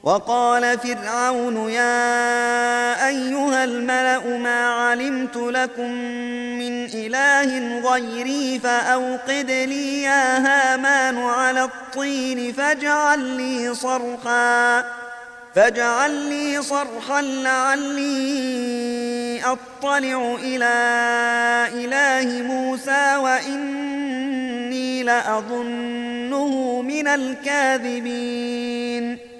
وقال فرعون يا أيها الملأ ما علمت لكم من إله غيري فأوقد لي يا هامان على الطين فاجعل لي صرحا لعلي أطلع إلى إله موسى وإني لأظنه من الكاذبين